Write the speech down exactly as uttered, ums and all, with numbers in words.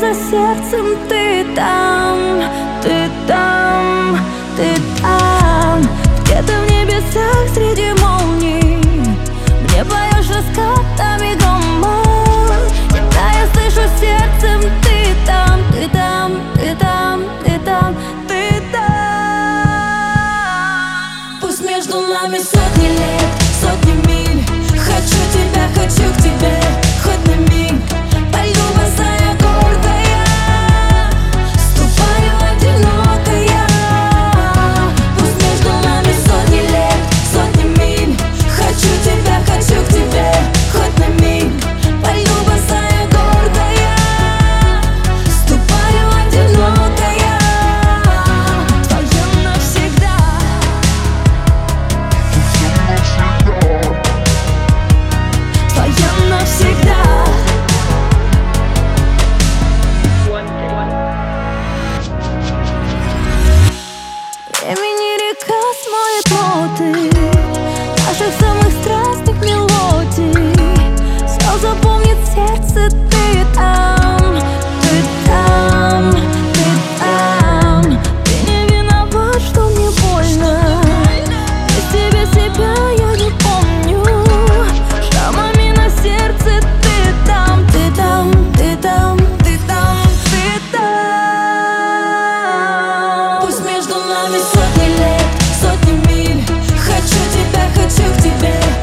за сердцем, ты там, ты там, ты там. Где-то в небесах среди молний мне поешь раскатами грома. Когда я слышу сердцем, ты там, ты там, ты там, ты там, ты там. Пусть между нами сотни лет, сотни миль. Хочу тебя, хочу к тебе, хоть на миг. Пойду босая, гордая, ступаю одинокая. Пусть между нами сотни лет, сотни миль. Хочу тебя, хочу к тебе, хоть на миг. Пойду босая, гордая, ступаю одинокая. Твоя навсегда. Твоя навсегда. Времени река смоет моты наших самых страстных мелодий. Все запомнит сердце, ты там, ты там, ты там. Ты не виноват, что мне больно. Без тебя себя я не помню. Шрамами на сердце, ты там, ты там, ты там, ты там, ты там. Пусть между нами сотни лет, сотни миль. Хочу тебя, хочу к тебе.